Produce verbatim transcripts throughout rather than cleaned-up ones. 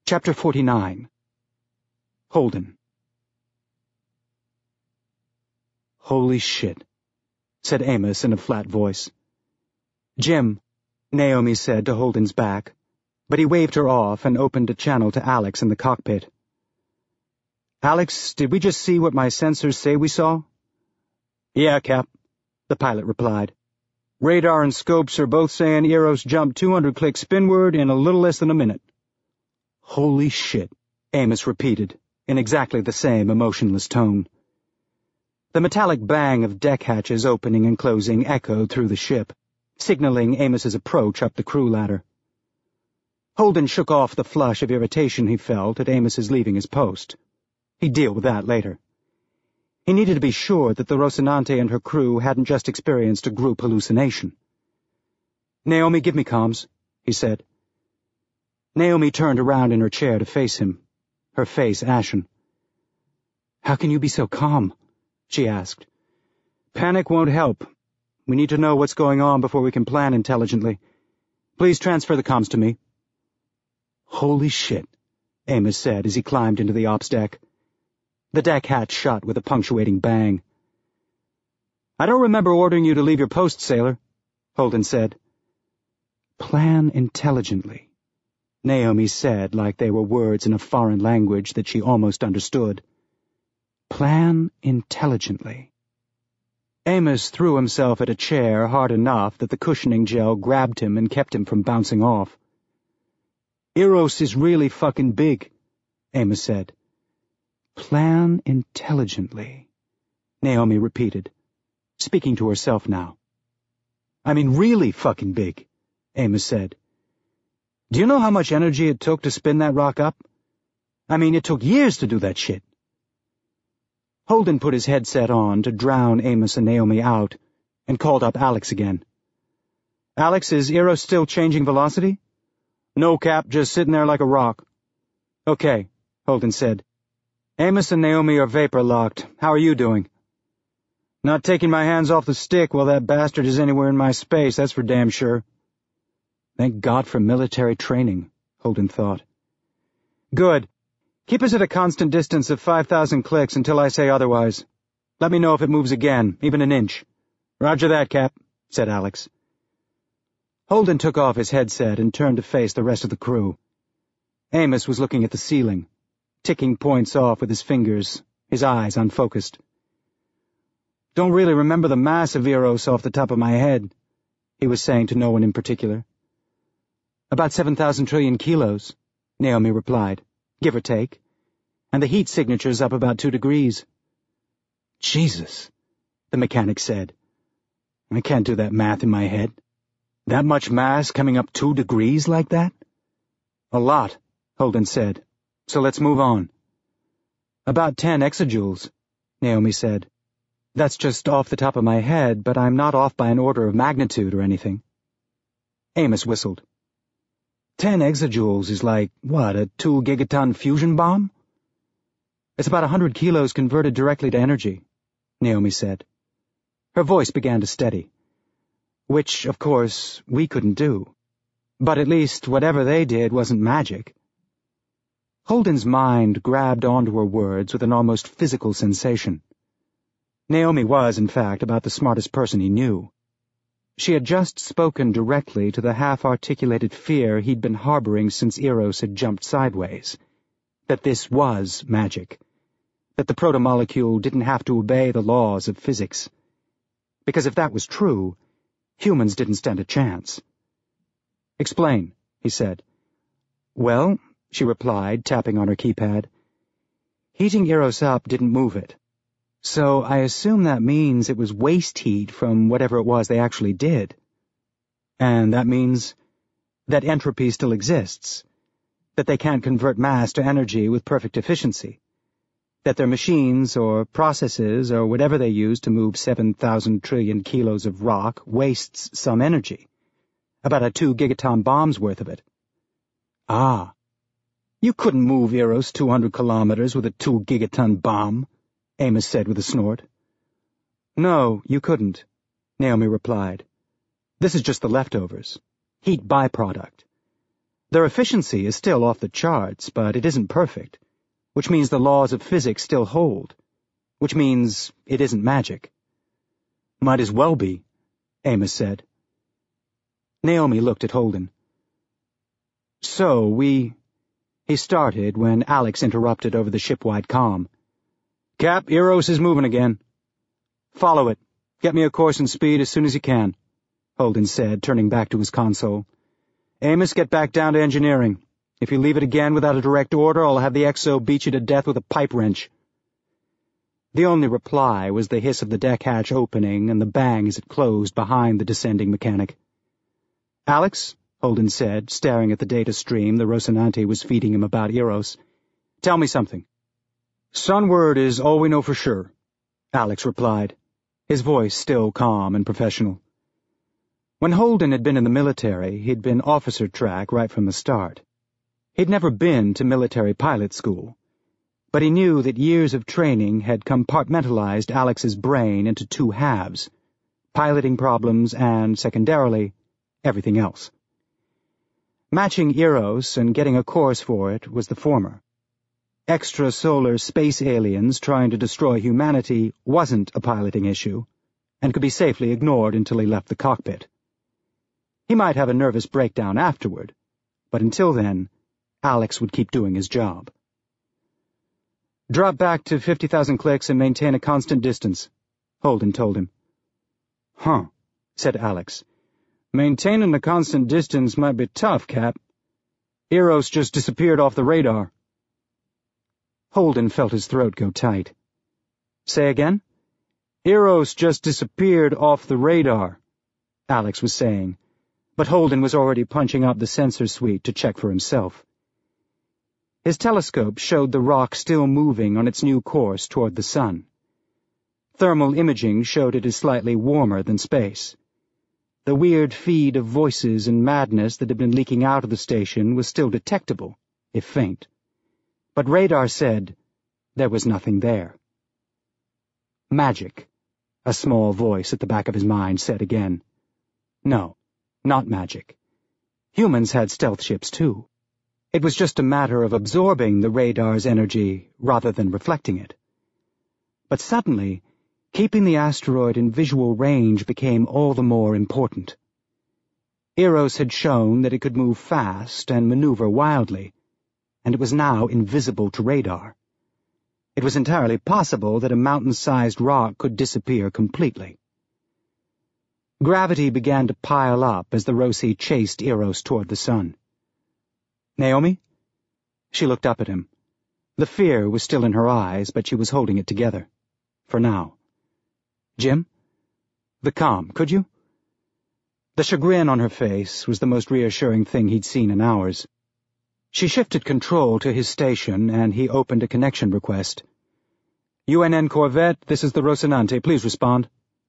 Chapter forty-nine. Holden. "Holy shit," said Amos in a flat voice. "Jim," Naomi said to Holden's back, but he waved her off and opened a channel to Alex in the cockpit. "Alex, did we just see what my sensors say we saw?" "Yeah, Cap," the pilot replied. "Radar and scopes are both saying Eros jumped two hundred clicks spinward in a little less than a minute." "Holy shit," Amos repeated, in exactly the same emotionless tone. The metallic bang of deck hatches opening and closing echoed through the ship, signaling Amos's approach up the crew ladder. Holden shook off the flush of irritation he felt at Amos's leaving his post. He'd deal with that later. He needed to be sure that the Rocinante and her crew hadn't just experienced a group hallucination. "Naomi, give me comms," he said. Naomi turned around in her chair to face him, her face ashen. "How can you be so calm?" she asked. "Panic won't help. We need to know what's going on before we can plan intelligently. Please transfer the comms to me." "Holy shit," Amos said as he climbed into the ops deck. The deck hatch shut with a punctuating bang. "I don't remember ordering you to leave your post, sailor," Holden said. "Plan intelligently," Naomi said like they were words in a foreign language that she almost understood. "Plan intelligently." Amos threw himself at a chair hard enough that the cushioning gel grabbed him and kept him from bouncing off. "Eros is really fucking big," Amos said. "Plan intelligently," Naomi repeated, speaking to herself now. "I mean really fucking big," Amos said. "Do you know how much energy it took to spin that rock up? I mean, it took years to do that shit." Holden put his headset on to drown Amos and Naomi out and called up Alex again. "Alex, is Eros still changing velocity?" "No, Cap, just sitting there like a rock." "Okay," Holden said. "Amos and Naomi are vapor-locked. How are you doing?" "Not taking my hands off the stick while that bastard is anywhere in my space, that's for damn sure." Thank God for military training, Holden thought. "Good. Keep us at a constant distance of five thousand clicks until I say otherwise. Let me know if it moves again, even an inch." "Roger that, Cap," said Alex. Holden took off his headset and turned to face the rest of the crew. Amos was looking at the ceiling, ticking points off with his fingers, his eyes unfocused. "Don't really remember the mass of Eros off the top of my head," he was saying to no one in particular. "About seven thousand trillion kilos," Naomi replied, "give or take. And the heat signature's up about two degrees." "Jesus," the mechanic said. "I can't do that math in my head. That much mass coming up two degrees like that?" "A lot," Holden said. "So let's move on." "About ten exajoules," Naomi said. "That's just off the top of my head, but I'm not off by an order of magnitude or anything." Amos whistled. Ten exajoules is like, what, a two-gigaton fusion bomb? "It's about a hundred kilos converted directly to energy," Naomi said. Her voice began to steady. "Which, of course, we couldn't do. But at least whatever they did wasn't magic." Holden's mind grabbed onto her words with an almost physical sensation. Naomi was, in fact, about the smartest person he knew. She had just spoken directly to the half-articulated fear he'd been harboring since Eros had jumped sideways. That this was magic. That the protomolecule didn't have to obey the laws of physics. Because if that was true, humans didn't stand a chance. "Explain," he said. "Well," she replied, tapping on her keypad. "Heating Eros up didn't move it. So I assume that means it was waste heat from whatever it was they actually did. And that means that entropy still exists, that they can't convert mass to energy with perfect efficiency, that their machines or processes or whatever they use to move seven thousand trillion kilos of rock wastes some energy, about a two-gigaton bomb's worth of it." "Ah, you couldn't move Eros two hundred kilometers with a two-gigaton bomb," Amos said with a snort. "No, you couldn't," Naomi replied. "This is just the leftovers. Heat byproduct. Their efficiency is still off the charts, but it isn't perfect, which means the laws of physics still hold, which means it isn't magic. Might as well be, Amos said. Naomi looked at Holden. So, we... He started when Alex interrupted over the shipwide comm. Cap, Eros is moving again. Follow it. Get me a course and speed as soon as you can, Holden said, turning back to his console. Amos, get back down to engineering. If you leave it again without a direct order, I'll have the X O beat you to death with a pipe wrench. The only reply was the hiss of the deck hatch opening and the bang as it closed behind the descending mechanic. Alex, Holden said, staring at the data stream the Rocinante was feeding him about Eros. Tell me something. Sunward is all we know for sure, Alex replied, his voice still calm and professional. When Holden had been in the military, he'd been officer track right from the start. He'd never been to military pilot school, but he knew that years of training had compartmentalized Alex's brain into two halves, piloting problems and, secondarily, everything else. Matching Eros and getting a course for it was the former. Extrasolar space aliens trying to destroy humanity wasn't a piloting issue, and could be safely ignored until he left the cockpit. He might have a nervous breakdown afterward, but until then, Alex would keep doing his job. Drop back to fifty thousand clicks and maintain a constant distance, Holden told him. Huh, said Alex. Maintaining a constant distance might be tough, Cap. Eros just disappeared off the radar. Holden felt his throat go tight. Say again? Eros just disappeared off the radar, Alex was saying, but Holden was already punching up the sensor suite to check for himself. His telescope showed the rock still moving on its new course toward the sun. Thermal imaging showed it as slightly warmer than space. The weird feed of voices and madness that had been leaking out of the station was still detectable, if faint. But radar said there was nothing there. Magic, a small voice at the back of his mind said again. No, not magic. Humans had stealth ships too. It was just a matter of absorbing the radar's energy rather than reflecting it. But suddenly, keeping the asteroid in visual range became all the more important. Eros had shown that it could move fast and maneuver wildly, and it was now invisible to radar. It was entirely possible that a mountain-sized rock could disappear completely. Gravity began to pile up as the Roci chased Eros toward the sun. Naomi? She looked up at him. The fear was still in her eyes, but she was holding it together. For now. Jim? The comm, could you? The chagrin on her face was the most reassuring thing he'd seen in hours. She shifted control to his station, and he opened a connection request. U N N Corvette, this is the Rocinante. Please respond.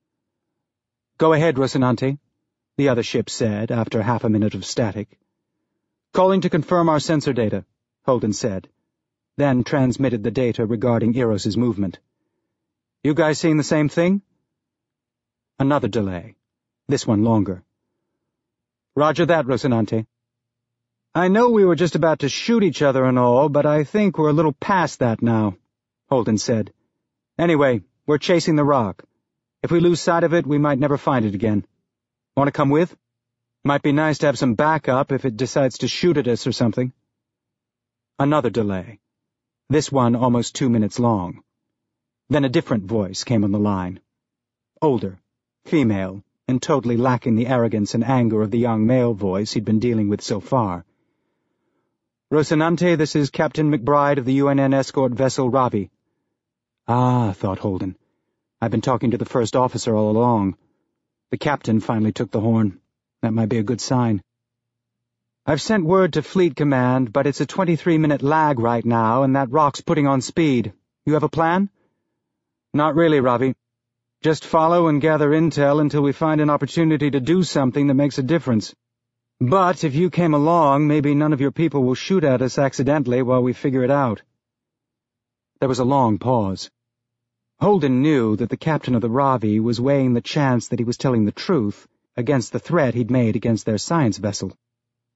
Go ahead, Rocinante, the other ship said after half a minute of static. Calling to confirm our sensor data, Holden said, then transmitted the data regarding Eros's movement. You guys seeing the same thing? Another delay, this one longer. Roger that, Rocinante. I know we were just about to shoot each other and all, but I think we're a little past that now, Holden said. Anyway, we're chasing the rock. If we lose sight of it, we might never find it again. Want to come with? Might be nice to have some backup if it decides to shoot at us or something. Another delay, this one almost two minutes long. Then a different voice came on the line. Older, female, and totally lacking the arrogance and anger of the young male voice he'd been dealing with so far. Rocinante, this is Captain McBride of the U N N escort vessel Ravi. Ah, thought Holden. I've been talking to the first officer all along. The captain finally took the horn. That might be a good sign. I've sent word to Fleet Command, but it's a twenty-three minute lag right now, and that rock's putting on speed. You have a plan? Not really, Ravi. Just follow and gather intel until we find an opportunity to do something that makes a difference. But if you came along, maybe none of your people will shoot at us accidentally while we figure it out. There was a long pause. Holden knew that the captain of the Ravi was weighing the chance that he was telling the truth against the threat he'd made against their science vessel.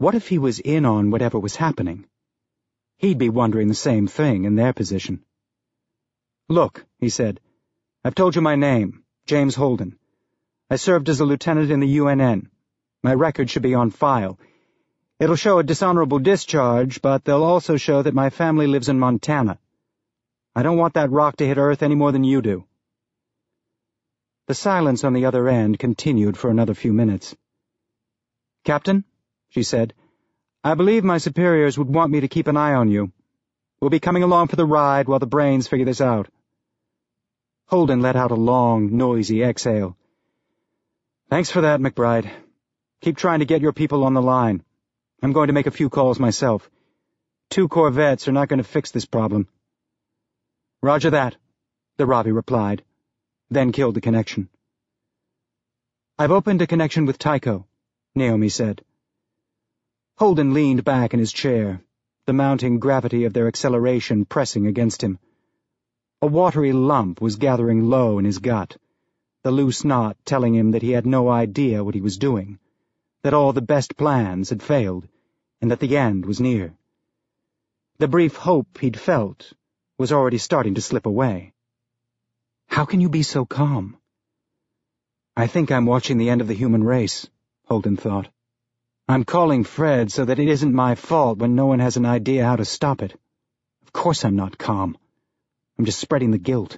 What if he was in on whatever was happening? He'd be wondering the same thing in their position. "Look," he said, "I've told you my name, James Holden. I served as a lieutenant in the U N N. My record should be on file. It'll show a dishonorable discharge, but they'll also show that my family lives in Montana. I don't want that rock to hit Earth any more than you do." The silence on the other end continued for another few minutes. "Captain," she said, "I believe my superiors would want me to keep an eye on you. We'll be coming along for the ride while the brains figure this out." Holden let out a long, noisy exhale. "Thanks for that, McBride. Keep trying to get your people on the line. I'm going to make a few calls myself. Two corvettes are not going to fix this problem." "Roger that," the Ravi replied, then killed the connection. "I've opened a connection with Tycho," Naomi said. Holden leaned back in his chair, the mounting gravity of their acceleration pressing against him. A watery lump was gathering low in his gut, the loose knot telling him that he had no idea what he was doing, that all the best plans had failed, and that the end was near. The brief hope he'd felt was already starting to slip away. "How can you be so calm?" "I think I'm watching the end of the human race," Holden thought. "I'm calling Fred so that it isn't my fault when no one has an idea how to stop it. Of course I'm not calm. I'm just spreading the guilt."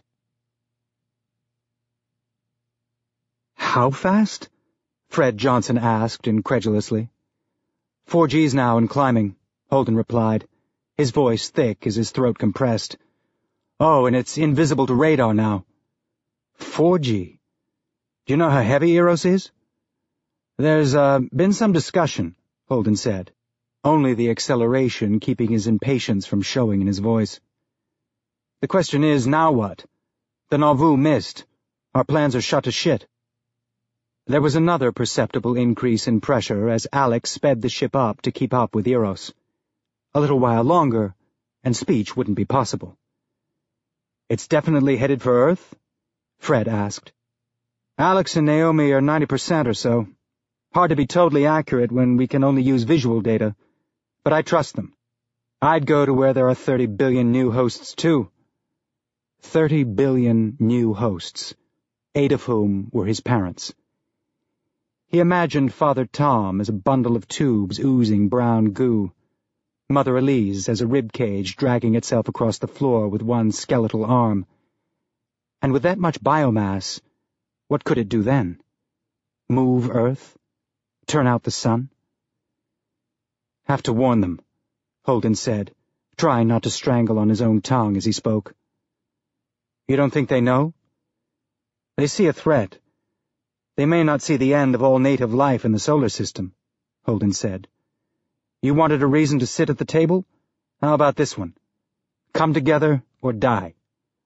"How fast?" Fred Johnson asked incredulously. Four G's now and climbing," Holden replied, his voice thick as his throat compressed. "Oh, and it's invisible to radar now." Four G. "Do you know how heavy Eros is?" "There's, uh, been some discussion," Holden said, only the acceleration keeping his impatience from showing in his voice. "The question is, now what? The Nauvoo missed. Our plans are shut to shit." There was another perceptible increase in pressure as Alex sped the ship up to keep up with Eros. A little while longer, and speech wouldn't be possible. "It's definitely headed for Earth?" Fred asked. "Alex and Naomi are ninety percent or so. Hard to be totally accurate when we can only use visual data, but I trust them. I'd go to where there are thirty billion new hosts, too." Thirty billion new hosts, eight of whom were his parents. He imagined Father Tom as a bundle of tubes oozing brown goo, Mother Elise as a rib cage dragging itself across the floor with one skeletal arm. And with that much biomass, what could it do then? Move Earth? Turn out the sun? "Have to warn them," Holden said, trying not to strangle on his own tongue as he spoke. "You don't think they know?" "They see a threat. They may not see the end of all native life in the solar system," Holden said. "You wanted a reason to sit at the table? How about this one? Come together or die."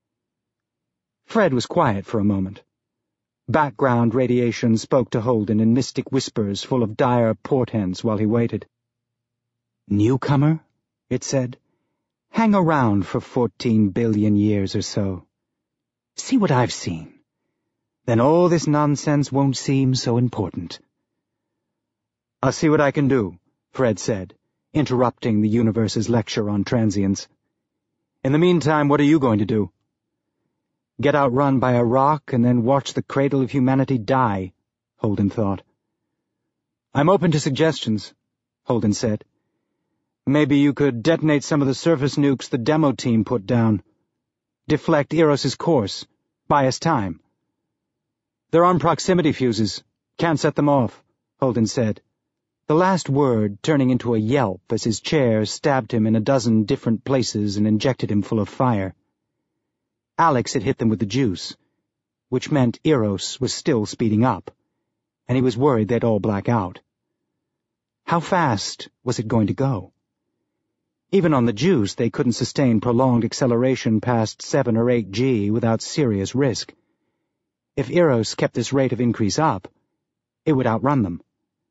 Fred was quiet for a moment. Background radiation spoke to Holden in mystic whispers full of dire portents while he waited. "Newcomer," it said, "hang around for fourteen billion years or so. See what I've seen. Then all this nonsense won't seem so important." "I'll see what I can do," Fred said, interrupting the universe's lecture on transience. "In the meantime, what are you going to do?" "Get outrun by a rock and then watch the cradle of humanity die," Holden thought. "I'm open to suggestions," Holden said. "Maybe you could detonate some of the surface nukes the demo team put down. Deflect Eros's course. Buy us time." "They're on proximity fuses. Can't set them off," Holden said, the last word turning into a yelp as his chair stabbed him in a dozen different places and injected him full of fire. Alex had hit them with the juice, which meant Eros was still speeding up, and he was worried they'd all black out. How fast was it going to go? Even on the juice, they couldn't sustain prolonged acceleration past seven or eight G without serious risk. If Eros kept this rate of increase up, it would outrun them.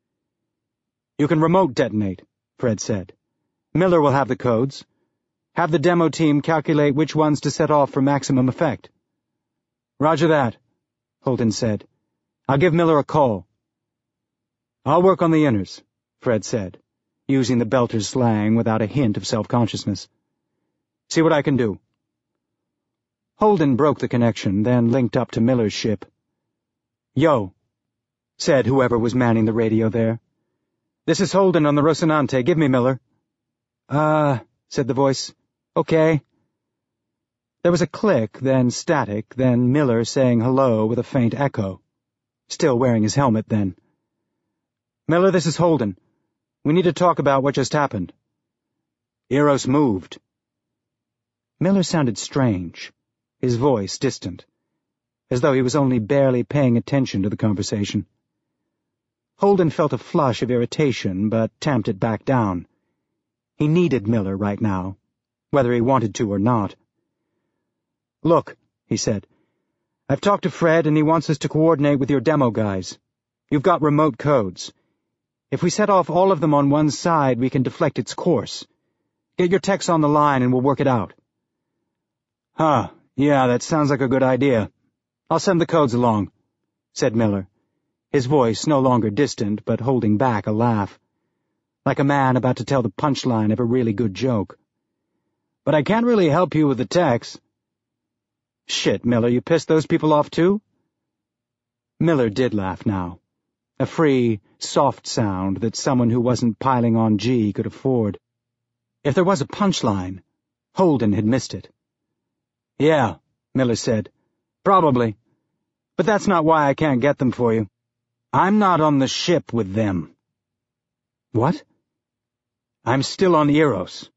"You can remote detonate," Fred said. "Miller will have the codes. Have the demo team calculate which ones to set off for maximum effect." "Roger that," Holden said. "I'll give Miller a call." "I'll work on the inners," Fred said, using the Belter's slang without a hint of self-consciousness. "See what I can do." Holden broke the connection, then linked up to Miller's ship. "Yo," said whoever was manning the radio there. "This is Holden on the Rocinante. Give me Miller." Uh, said the voice. "Okay." There was a click, then static, then Miller saying hello with a faint echo. Still wearing his helmet, then. "Miller, this is Holden. We need to talk about what just happened." "Eros moved." Miller sounded strange, his voice distant, as though he was only barely paying attention to the conversation. Holden felt a flush of irritation, but tamped it back down. He needed Miller right now, whether he wanted to or not. "Look," he said, "I've talked to Fred and he wants us to coordinate with your demo guys. You've got remote codes. If we set off all of them on one side, we can deflect its course. Get your techs on the line and we'll work it out." "Huh, yeah, that sounds like a good idea. I'll send the codes along," said Miller, his voice no longer distant but holding back a laugh, like a man about to tell the punchline of a really good joke. "But I can't really help you with the techs." "Shit, Miller, you pissed those people off too?" Miller did laugh now, a free, soft sound that someone who wasn't piling on G could afford. If there was a punchline, Holden had missed it. "Yeah," Miller said, "probably. But that's not why I can't get them for you. I'm not on the ship with them." "What?" "I'm still on Eros."